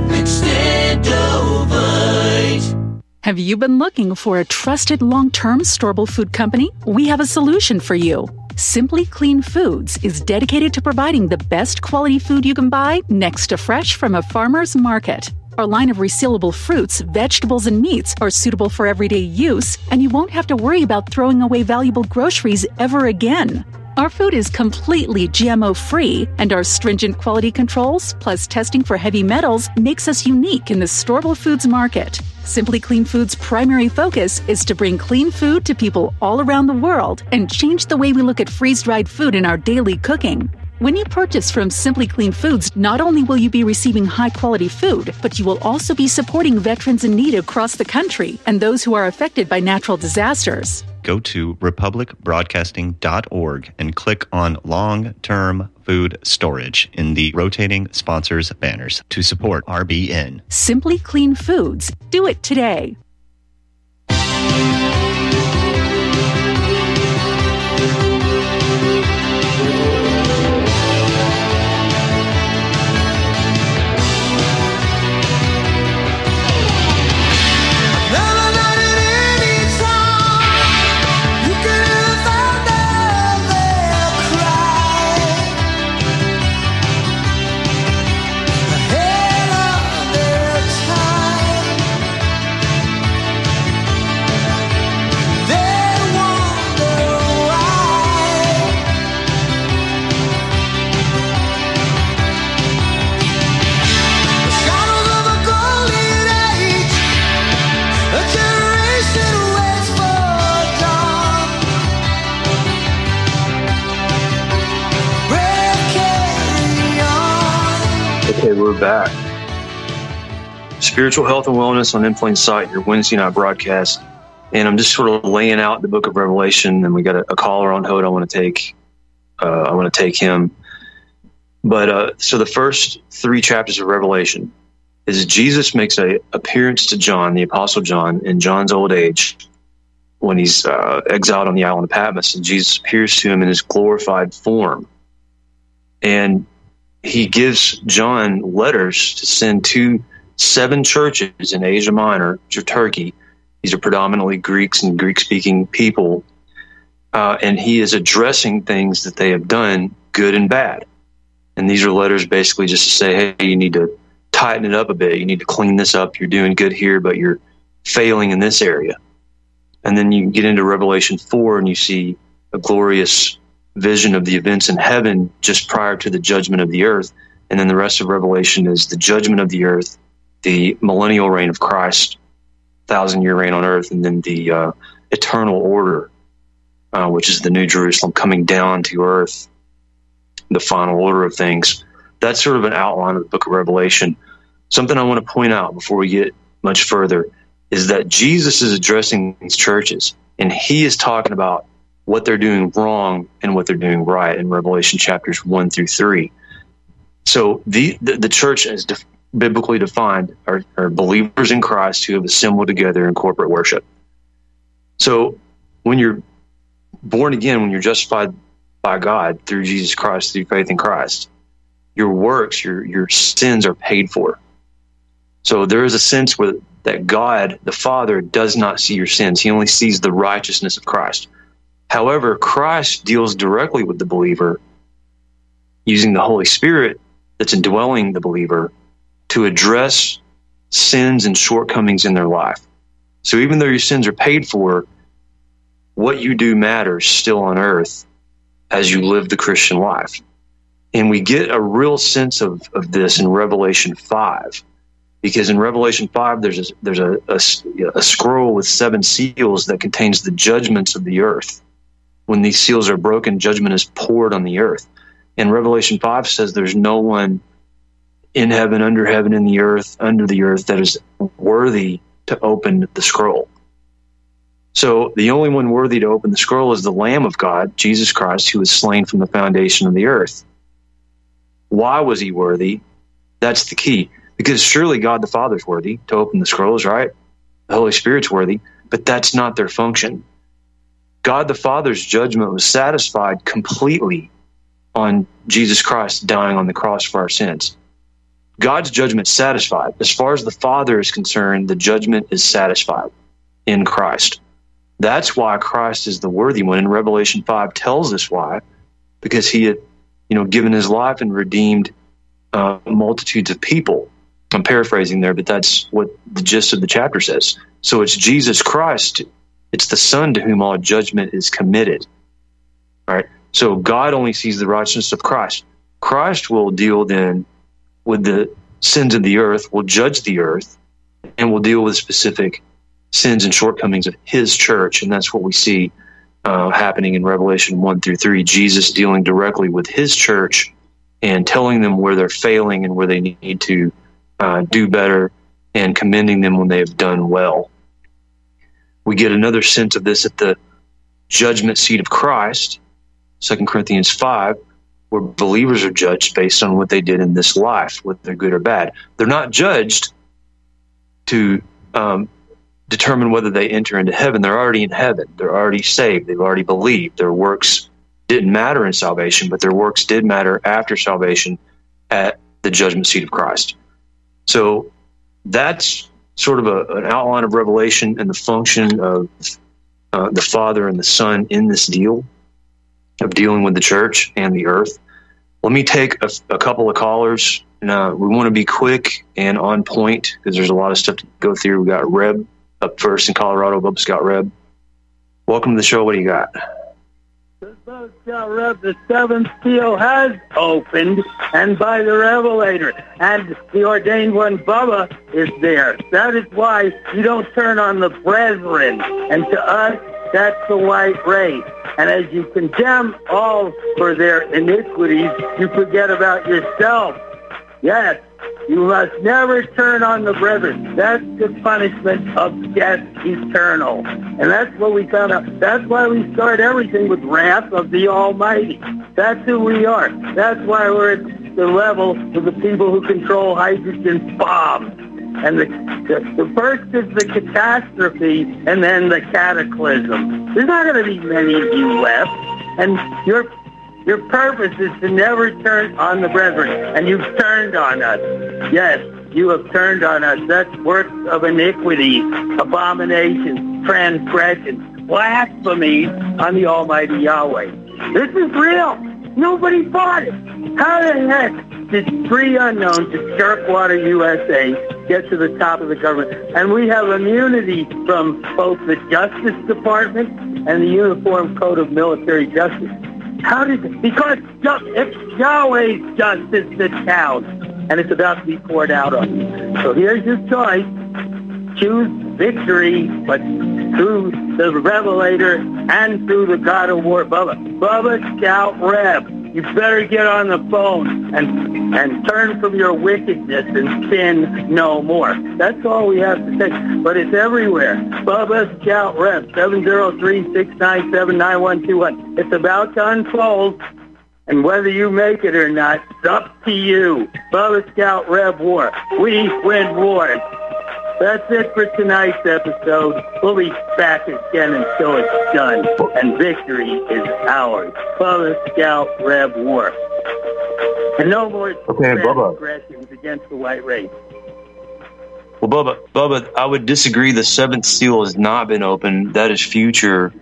[SPEAKER 15] Extendovite.
[SPEAKER 16] Have you been looking for a trusted long-term storable food company? We have a solution for you. Simply Clean Foods is dedicated to providing the best quality food you can buy next to fresh from a farmer's market. Our line of resealable fruits, vegetables, and meats are suitable for everyday use, and you won't have to worry about throwing away valuable groceries ever again. Our food is completely GMO-free, and our stringent quality controls, plus testing for heavy metals, makes us unique in the storable foods market. Simply Clean Foods' primary focus is to bring clean food to people all around the world and change the way we look at freeze-dried food in our daily cooking. When you purchase from Simply Clean Foods, not only will you be receiving high-quality food, but you will also be supporting veterans in need across the country and those who are affected by natural disasters.
[SPEAKER 8] Go to republicbroadcasting.org and click on long-term food storage in the rotating sponsors banners to support RBN.
[SPEAKER 16] Simply Clean Foods. Do it today.
[SPEAKER 1] Okay, we're back. Spiritual health and wellness on In Plain Sight, your Wednesday night broadcast. And I'm just sort of laying out the book of Revelation, and we got a caller on hold I want to take. Him. But so the first 3 chapters of Revelation is Jesus makes an appearance to John, the Apostle John, in John's old age when he's exiled on the island of Patmos, and Jesus appears to him in his glorified form. And he gives John letters to send to 7 churches in Asia Minor, which are Turkey. These are predominantly Greeks and Greek-speaking people. And he is addressing things that they have done, good and bad. And these are letters basically just to say, hey, you need to tighten it up a bit. You need to clean this up. You're doing good here, but you're failing in this area. And then you get into Revelation 4 and you see a glorious vision of the events in heaven just prior to the judgment of the earth. And then the rest of Revelation is the judgment of the earth, the millennial reign of Christ, 1,000-year reign on earth, and then the eternal order, which is the New Jerusalem coming down to earth, the final order of things. That's sort of an outline of the book of Revelation. Something I want to point out before we get much further is that Jesus is addressing these churches, and he is talking about what they're doing wrong and what they're doing right in Revelation chapters 1 through 3. So the church, as biblically defined, are believers in Christ who have assembled together in corporate worship. So when you're born again, when you're justified by God through Jesus Christ, through faith in Christ, your works, your sins are paid for. So there is a sense where that God, the Father, does not see your sins. He only sees the righteousness of Christ. However, Christ deals directly with the believer using the Holy Spirit that's indwelling the believer to address sins and shortcomings in their life. So even though your sins are paid for, what you do matters still on earth as you live the Christian life. And we get a real sense of this in Revelation 5, because in Revelation 5, there's a scroll with 7 seals that contains the judgments of the earth. When these seals are broken, judgment is poured on the earth. And Revelation 5 says there's no one in heaven, in the earth, under the earth, that is worthy to open the scroll. So the only one worthy to open the scroll is the Lamb of God, Jesus Christ, who was slain from the foundation of the earth. Why was he worthy? That's the key. Because surely God the Father is worthy to open the scrolls, right? The Holy Spirit's worthy, but that's not their function. God the Father's judgment was satisfied completely on Jesus Christ dying on the cross for our sins. God's judgment is satisfied. As far as the Father is concerned, the judgment is satisfied in Christ. That's why Christ is the worthy one. And Revelation 5 tells us why, because he had, given his life and redeemed multitudes of people. I'm paraphrasing there, but that's what the gist of the chapter says. So it's Jesus Christ. It's the Son to whom all judgment is committed. All right. So God only sees the righteousness of Christ. Christ will deal then with the sins of the earth, will judge the earth, and will deal with specific sins and shortcomings of his church. And that's what we see happening in Revelation 1-3. Jesus dealing directly with his church and telling them where they're failing and where they need to do better, and commending them when they have done well. We get another sense of this at the judgment seat of Christ, 2 Corinthians 5, where believers are judged based on what they did in this life, whether they're good or bad. They're not judged to determine whether they enter into heaven. They're already in heaven. They're already saved. They've already believed. Their works didn't matter in salvation, but their works did matter after salvation at the judgment seat of Christ. So that's sort of an outline of Revelation and the function of the Father and the Son in this deal of dealing with the church and the earth. Let me take a couple of callers. We want to be quick and on point because there's a lot of stuff to go through. We got Reb up first in Colorado. Bubba's got Reb. Welcome to the show. What do you got?
[SPEAKER 17] Reb, the seventh seal has opened, and by the Revelator, and the ordained one, Bubba, is there. That is why you don't turn on the brethren, and to us, that's the white race. And as you condemn all for their iniquities, you forget about yourself. Yes, you must never turn on the brethren. That's the punishment of death eternal. And that's what we found out. That's why we start everything with wrath of the Almighty. That's who we are. That's why we're at the level of the people who control hydrogen bombs. And the first is the catastrophe and then the cataclysm. There's not going to be many of you left. And your purpose is to never turn on the brethren. And you've turned on us. Yes, you have turned on us. That's works of iniquity, abominations, transgressions, blasphemy on the Almighty Yahweh. This is real. Nobody fought it. How the heck did 3 unknowns at Jerkwater, USA get to the top of the government? And we have immunity from both the Justice Department and the Uniform Code of Military Justice. How did it? Because it's Yahweh's justice that counts, and it's about to be poured out on you. So here's your choice. Choose victory, but through the Revelator and through the God of War, Bubba Scout Reb. You better get on the phone and turn from your wickedness and sin no more. That's all we have to say. But it's everywhere. Bubba Scout Rep, 703-697-9121. It's about to unfold, and whether you make it or not, it's up to you. Bubba Scout Rep War. We win war. That's it for tonight's episode. We'll be back again until it's done, and victory is ours. Bubba Scout Reb War. And no more transgressions against the white race.
[SPEAKER 1] Well, Bubba, I would disagree. The seventh seal has not been opened. That is future,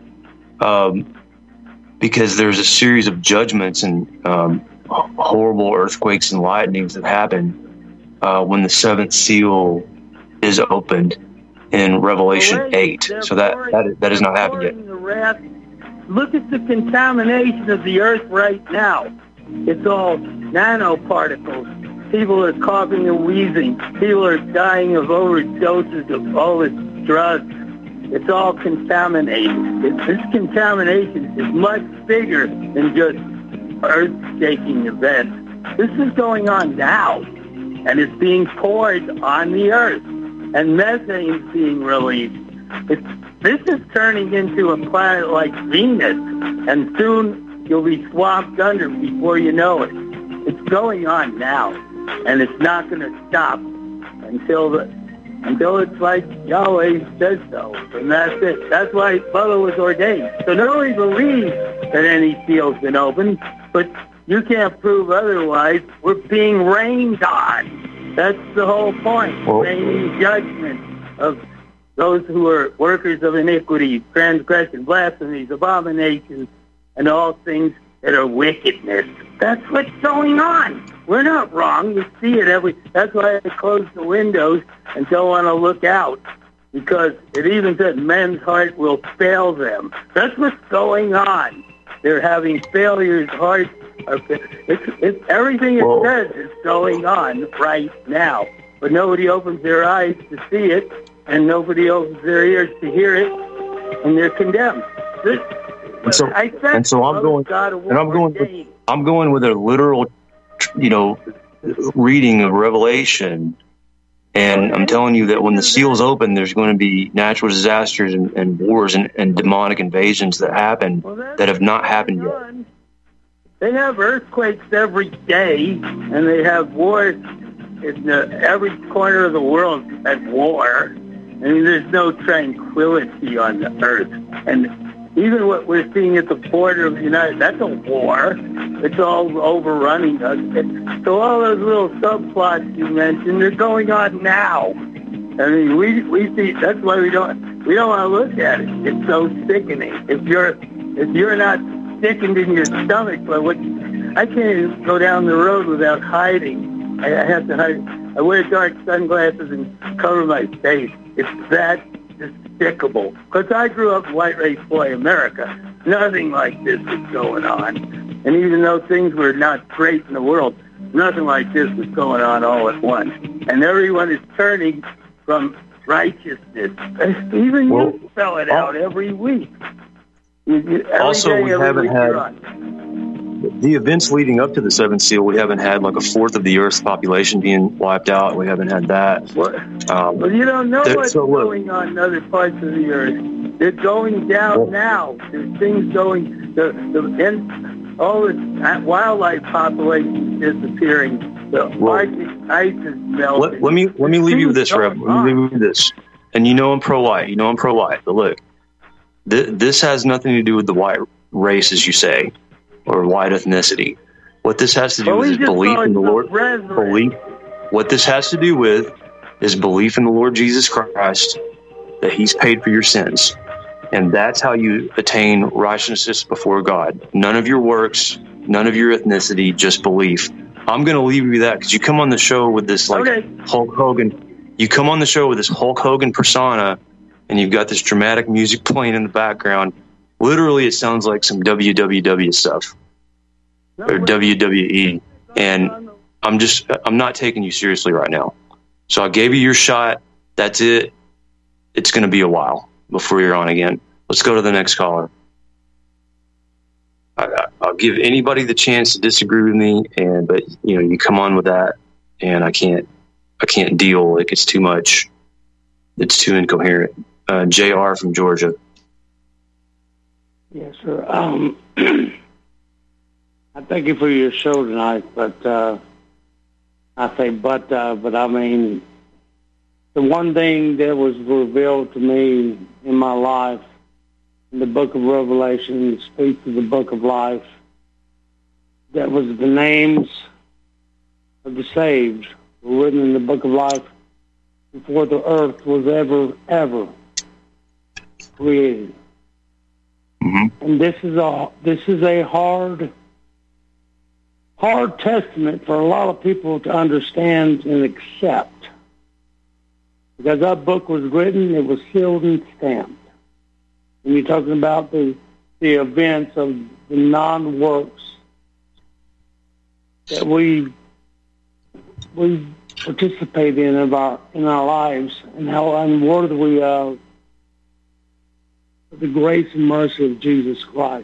[SPEAKER 1] because there's a series of judgments and horrible earthquakes and lightnings that happen when the seventh seal is opened in Revelation 8. So that has not happened yet.
[SPEAKER 17] Look at the contamination of the earth right now. It's all nanoparticles People are coughing and wheezing. People are dying of overdoses of all this drugs. It's all contaminated. This contamination is much bigger than just earth-shaking events. This is going on now, and it's being poured on the earth, and methane is being released. This is turning into a planet like Venus, and soon you'll be swamped under before you know it. It's going on now, and it's not going to stop until it's like Yahweh says so, and that's it. That's why Bubba was ordained. So nobody believes that any seal's been opened, but you can't prove otherwise. We're being rained on. That's the whole point. Raining judgment of those who are workers of iniquity, transgression, blasphemies, abominations, and all things that are wickedness. That's what's going on. We're not wrong. You see it that's why I close the windows and don't want to look out, because it even said men's heart will fail them. That's what's going on. They're having failures, hearts are it's everything it says is going on right now. But nobody opens their eyes to see it, and nobody opens their ears to hear it, and they're condemned.
[SPEAKER 1] I'm going with a literal, reading of Revelation, and I'm telling you that when the seal's open, there's going to be natural disasters and wars and demonic invasions that happen that have not happened yet.
[SPEAKER 17] They have earthquakes every day, and they have wars in every corner of the world at war. I mean, there's no tranquility on the earth. And even what we're seeing at the border of the that's a war. It's all overrunning us. So all those little subplots you mentioned, they're going on now. I mean, we see, that's why we don't want to look at it. It's so sickening. If you're not sickened in your stomach by I can't even go down the road without hiding. I have to hide. I wear dark sunglasses and cover my face. It's that despicable. Because I grew up white race boy America. Nothing like this was going on. And even though things were not great in the world, nothing like this was going on all at once. And everyone is turning from righteousness. Even you spell it out every week.
[SPEAKER 1] Also, we haven't had the events leading up to the seventh seal. We haven't had like a fourth of the Earth's population being wiped out. We haven't had that.
[SPEAKER 17] Well, you don't know what's going on in other parts of the Earth. They're going down now. There's things going. All the wildlife population is disappearing. The Arctic ice is melting.
[SPEAKER 1] Let me leave you with this, Rev. Let me leave you with this. And I'm pro-white. I'm pro-white. But look, this has nothing to do with the white race, as you say, or white ethnicity. What this has to do with is belief in the Lord. What this has to do with is belief in the Lord Jesus Christ, that He's paid for your sins. And that's how you attain righteousness before God. None of your works, none of your ethnicity, just belief. I'm going to leave you that because you come on the show with this Hulk Hogan. You come on the show with this Hulk Hogan persona, and you've got this dramatic music playing in the background. Literally, it sounds like some WWW stuff or WWE. And I'm not taking you seriously right now. So I gave you your shot. That's it. It's going to be a while before you're on again. Let's go to the next caller. I'll give anybody the chance to disagree with me, but you come on with that, and I can't deal. Like, it's too much. It's too incoherent. JR from Georgia.
[SPEAKER 18] Yes, sir. I thank you for your show tonight, but I mean, the one thing that was revealed to me in my life, in the book of Revelation, speaks of the book of life, that was the names of the saved were written in the book of life before the earth was ever created. Mm-hmm. And this is a hard testament for a lot of people to understand and accept. Because that book was written, it was sealed and stamped. And you're talking about the events of the non-works that we we participate in our lives, and how unworthy we are of the grace and mercy of Jesus Christ.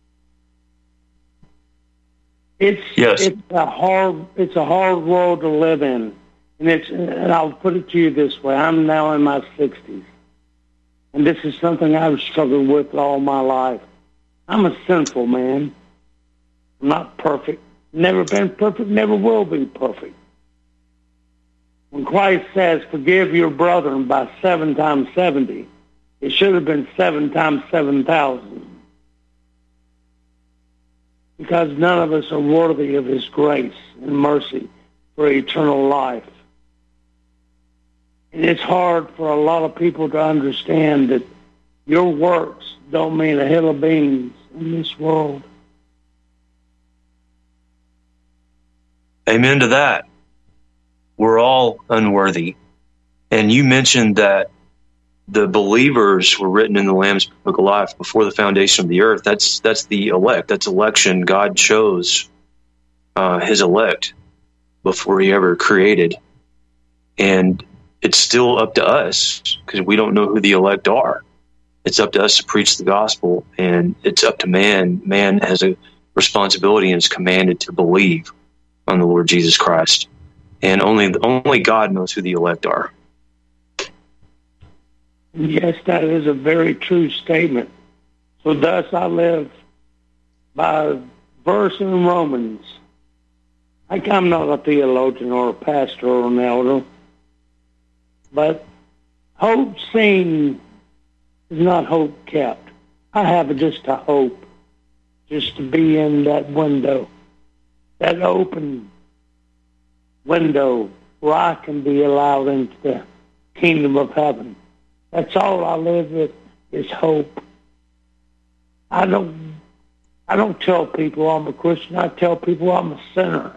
[SPEAKER 18] It's a hard world to live in, and I'll put it to you this way: I'm now in my 60s, and this is something I've struggled with all my life. I'm a sinful man. I'm not perfect. Never been perfect. Never will be perfect. When Christ says, "Forgive your brethren" by 7 times 70, it should have been 7 times 7,000. Because none of us are worthy of His grace and mercy for eternal life. And it's hard for a lot of people to understand that your works don't mean a hill of beans in this world.
[SPEAKER 1] Amen to that. We're all unworthy. And you mentioned that the believers were written in the Lamb's Book of Life before the foundation of the earth. That's the elect. That's election. God chose His elect before He ever created. And it's still up to us, because we don't know who the elect are. It's up to us to preach the gospel, and it's up to man. Man has a responsibility and is commanded to believe on the Lord Jesus Christ. And only God knows who the elect are.
[SPEAKER 18] Yes, that is a very true statement. So thus I live by a verse in Romans. I'm not a theologian or a pastor or an elder, but hope seen is not hope kept. I have just a hope, just to be in that window, that open window where I can be allowed into the kingdom of heaven. That's all I live with, is hope. I don't tell people I'm a Christian. I tell people I'm a sinner.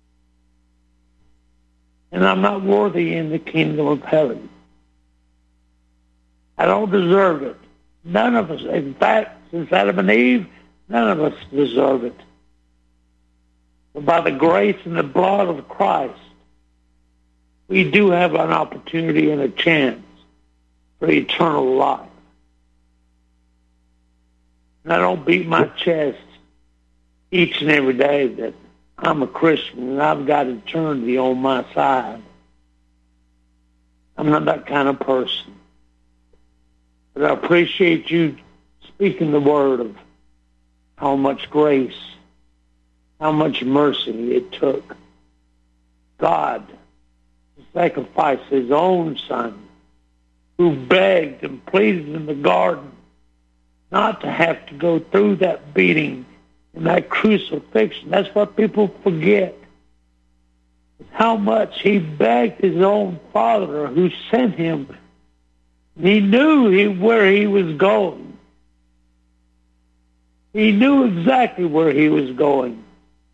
[SPEAKER 18] And I'm not worthy in the kingdom of heaven. I don't deserve it. None of us. In fact, since Adam and Eve, none of us deserve it. But by the grace and the blood of Christ, we do have an opportunity and a chance for eternal life. And I don't beat my chest each and every day that I'm a Christian and I've got eternity on my side. I'm not that kind of person. But I appreciate you speaking the word of how much grace, how much mercy it took God to sacrifice His own Son, who begged and pleaded in the garden not to have to go through that beating and that crucifixion. That's what people forget. How much He begged His own Father who sent Him. He knew where He was going. He knew exactly where He was going.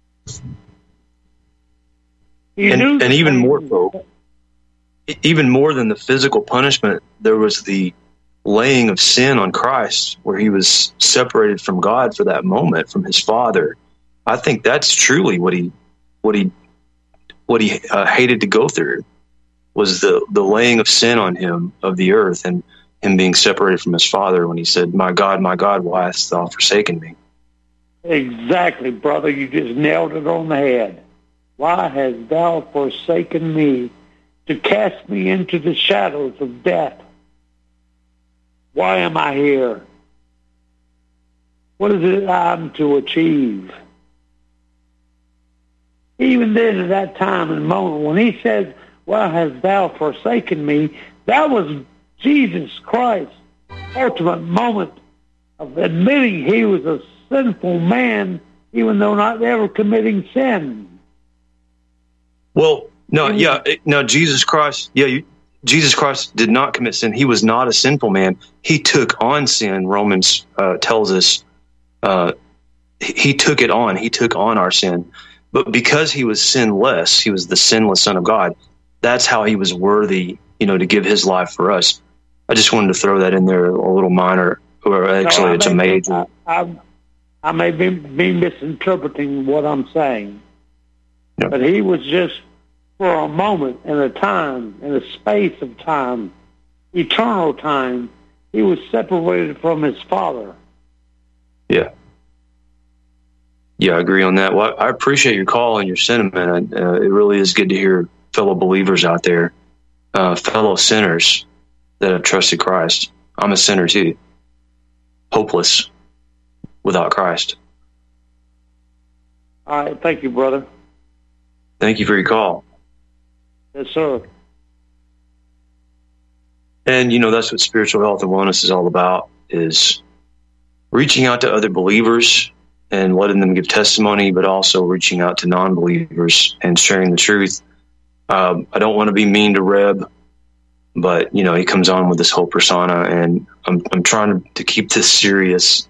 [SPEAKER 1] And even more so, even more than the physical punishment, there was the laying of sin on Christ, where He was separated from God for that moment, from His Father. I think that's truly what he hated to go through, was the laying of sin on Him of the earth, and Him being separated from His Father when He said, my God, why hast Thou forsaken me?"
[SPEAKER 18] Exactly, brother. You just nailed it on the head. Why hast Thou forsaken me, to cast me into the shadows of death? Why am I here? What is it I'm to achieve? Even then, at that time and moment, when He says, "Why hast Thou forsaken me?" that was Jesus Christ's ultimate moment of admitting He was a sinful man, even though not ever committing sin.
[SPEAKER 1] Well, Jesus Christ, Jesus Christ did not commit sin. He was not a sinful man. He took on sin. Romans tells us He took it on. He took on our sin. But because He was sinless, He was the sinless Son of God. That's how He was worthy, to give His life for us. I just wanted to throw that in there, a little minor, or actually it's a major.
[SPEAKER 18] I may be misinterpreting what I'm saying, but He was just for a moment in a time, in a space of time, eternal time, he was separated from his Father.
[SPEAKER 1] Yeah. Yeah, I agree on that. Well, I appreciate your call and your sentiment. It really is good to hear fellow believers out there, fellow sinners that have trusted Christ. I'm a sinner too, hopeless without Christ.
[SPEAKER 18] All right. Thank you, brother.
[SPEAKER 1] Thank you for your call.
[SPEAKER 18] Yes, sir.
[SPEAKER 1] And, you know, that's what spiritual health and wellness is all about, is reaching out to other believers and letting them give testimony, but also reaching out to non-believers and sharing the truth. I don't want to be mean to Reb, but, you know, he comes on with this whole persona, and I'm trying to keep this serious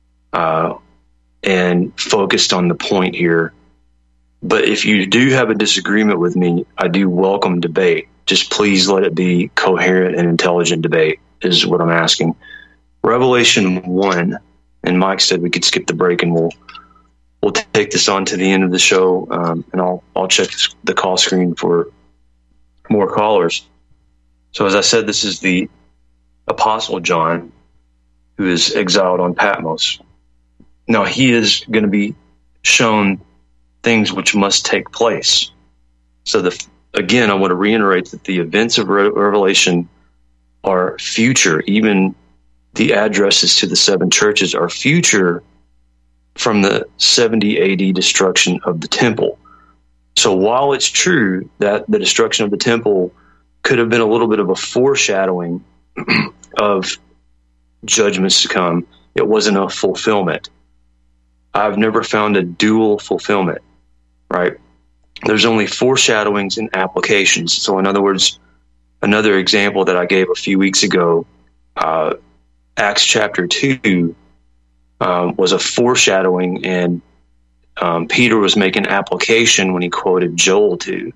[SPEAKER 1] and focused on the point here. But if you do have a disagreement with me, I do welcome debate. Just please let it be coherent and intelligent debate is what I'm asking. Revelation 1, and Mike said we could skip the break and we'll take this on to the end of the show, and I'll check the call screen for more callers. So as I said, this is the Apostle John, who is exiled on Patmos. Now he is going to be shown things which must take place. So again, I want to reiterate that the events of Revelation are future. Even the addresses to the 7 churches are future from the 70 AD destruction of the temple. So while it's true that the destruction of the temple could have been a little bit of a foreshadowing of judgments to come, it wasn't a fulfillment. I've never found a dual fulfillment, right? There's only foreshadowings and applications. So in other words, another example that I gave a few weeks ago, Acts chapter 2 was a foreshadowing, and Peter was making application when he quoted Joel 2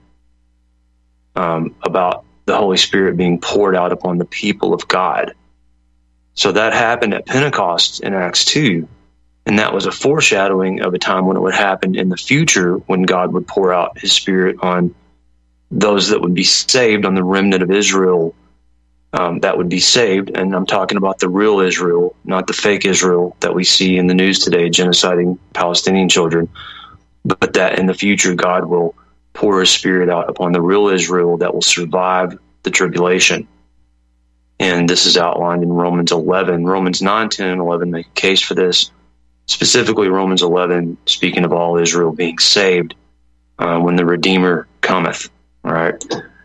[SPEAKER 1] about the Holy Spirit being poured out upon the people of God. So that happened at Pentecost in Acts 2. And that was a foreshadowing of a time when it would happen in the future, when God would pour out his Spirit on those that would be saved, on the remnant of Israel that would be saved. And I'm talking about the real Israel, not the fake Israel that we see in the news today, genociding Palestinian children. But that in the future, God will pour his Spirit out upon the real Israel that will survive the tribulation. And this is outlined in Romans 11. Romans 9, 10, and 11 make a case for this. Specifically, Romans 11, speaking of all Israel being saved when the Redeemer cometh. All right.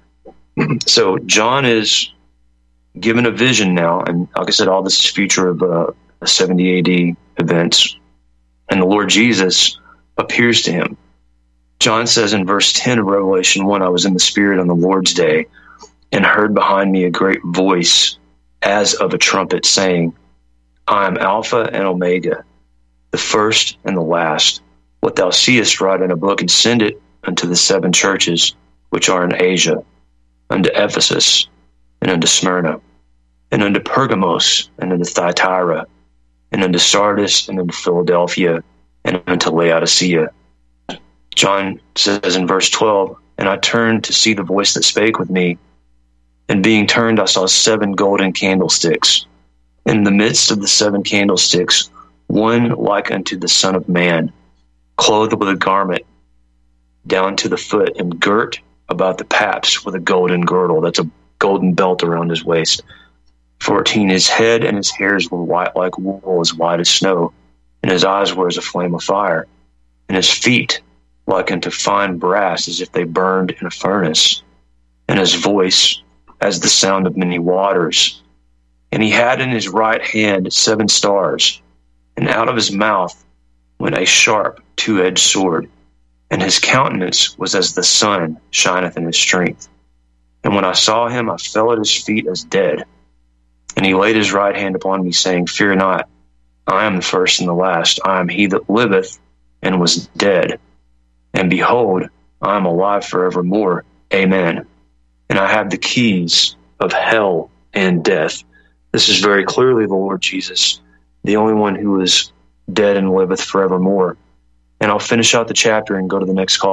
[SPEAKER 1] So John is given a vision now, and like I said, all this is future of 70 AD events, and the Lord Jesus appears to him. John says in verse 10 of Revelation 1, I was in the Spirit on the Lord's day, and heard behind me a great voice as of a trumpet saying, I am Alpha and Omega, the first and the last. What thou seest, write in a book, and send it unto the 7 churches which are in Asia, unto Ephesus, and unto Smyrna, and unto Pergamos, and unto Thyatira, and unto Sardis, and unto Philadelphia, and unto Laodicea. John says in verse 12, and I turned to see the voice that spake with me, and being turned I saw 7 golden candlesticks. In the midst of the 7 candlesticks, one like unto the Son of Man, clothed with a garment down to the foot, and girt about the paps with a golden girdle. That's a golden belt around his waist. 14, his head and his hairs were white like wool, as white as snow, and his eyes were as a flame of fire, and his feet like unto fine brass, as if they burned in a furnace, and his voice as the sound of many waters. And he had in his right hand 7 stars, and out of his mouth went a sharp 2-edged sword, and his countenance was as the sun shineth in his strength. And when I saw him, I fell at his feet as dead. And he laid his right hand upon me, saying, Fear not, I am the first and the last. I am he that liveth and was dead. And behold, I am alive forevermore. Amen. And I have the keys of hell and death. This is very clearly the Lord Jesus, the only one who is dead and liveth forevermore. And I'll finish out the chapter and go to the next call.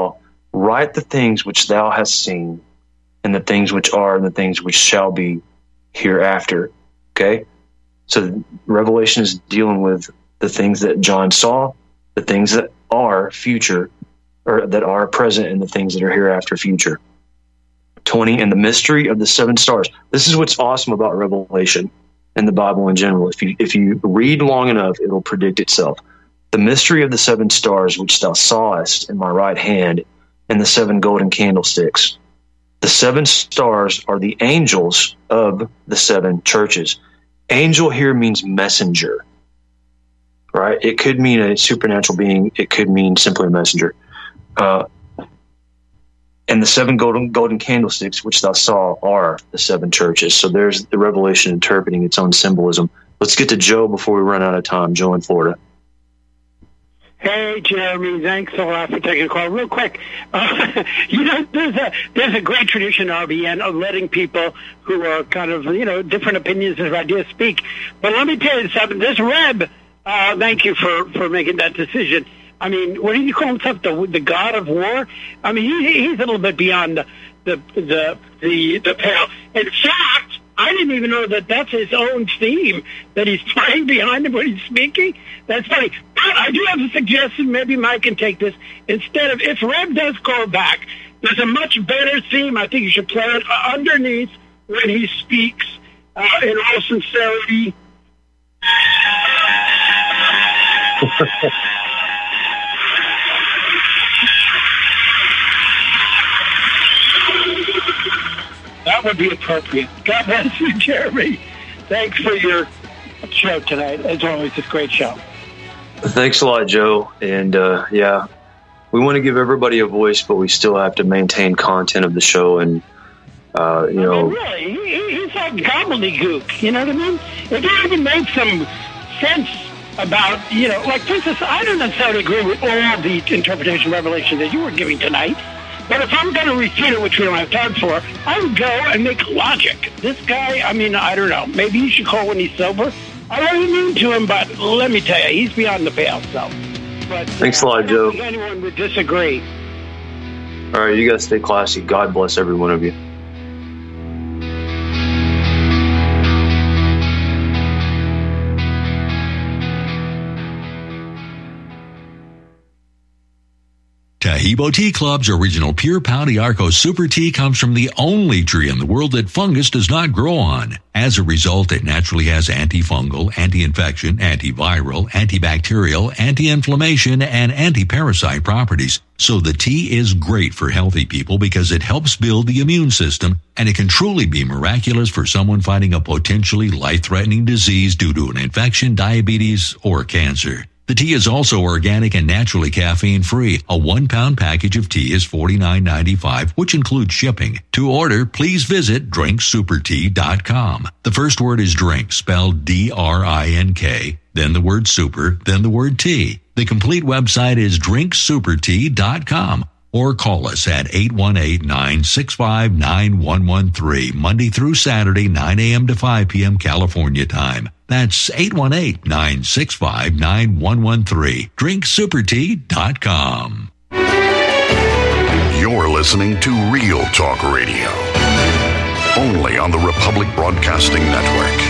[SPEAKER 1] write the things which thou hast seen, and the things which are, and the things which shall be hereafter. Okay? So Revelation is dealing with the things that John saw, the things that are future, or that are present, and the things that are hereafter future. 20, and the mystery of the 7 stars. This is what's awesome about Revelation and the Bible in general. If you read long enough, it'll predict itself. The mystery of the 7 stars which thou sawest in my right hand, and the 7 golden candlesticks. The 7 stars are the angels of the 7 churches. Angel here means messenger, right? It could mean a supernatural being. It could mean simply a messenger. And the 7 golden candlesticks which thou saw are the 7 churches. So there's the Revelation interpreting its own symbolism. Let's get to Joe before we run out of time. Joe in Florida.
[SPEAKER 19] Hey, Jeremy, thanks a lot for taking a call. Real quick, there's a great tradition, RBN, of letting people who are kind of, different opinions and ideas speak. But let me tell you something. This Reb, thank you for making that decision. I mean, what do you call himself, the god of war? I mean, he's a little bit beyond the pale. In fact, I didn't even know that that's his own theme that he's playing behind him when he's speaking. That's funny. But I do have a suggestion. Maybe Mike can take this. Instead of, if Reb does call back, there's a much better theme. I think you should play it underneath when he speaks in all sincerity. That would be appropriate. God bless you, Jeremy. Thanks for your show tonight. As always, it's a great show.
[SPEAKER 1] Thanks a lot, Joe. And we want to give everybody a voice, but we still have to maintain content of the show. And
[SPEAKER 19] really, he's like gobbledygook. You know what I mean? If he even made some sense about, like, for instance, I don't necessarily agree with all the interpretation of Revelation that you were giving tonight. But if I'm going to refute it, which we don't have time for, I would go and make logic. This guy, I mean, I don't know. Maybe you should call when he's sober. I don't even mean to him, but let me tell you, he's beyond the pale. So, but
[SPEAKER 1] thanks a lot, Joe.
[SPEAKER 19] I don't think anyone would disagree.
[SPEAKER 1] All right, you guys stay classy. God bless every one of you.
[SPEAKER 20] Taheebo Tea Club's original Pure Pau d'Arco Super Tea comes from the only tree in the world that fungus does not grow on. As a result, it naturally has antifungal, anti-infection, antiviral, antibacterial, anti-inflammation, and anti-parasite properties. So the tea is great for healthy people because it helps build the immune system, and it can truly be miraculous for someone fighting a potentially life-threatening disease due to an infection, diabetes, or cancer. The tea is also organic and naturally caffeine-free. A 1-pound package of tea is $49.95, which includes shipping. To order, please visit drinksupertea.com. The first word is drink, spelled D-R-I-N-K, then the word super, then the word tea. The complete website is drinksupertea.com. Or call us at 818-965-9113, Monday through Saturday, 9 a.m. to 5 p.m. California time. That's 818-965-9113, drinksupertea.com.
[SPEAKER 11] You're listening to Real Talk Radio, only on the Republic Broadcasting Network.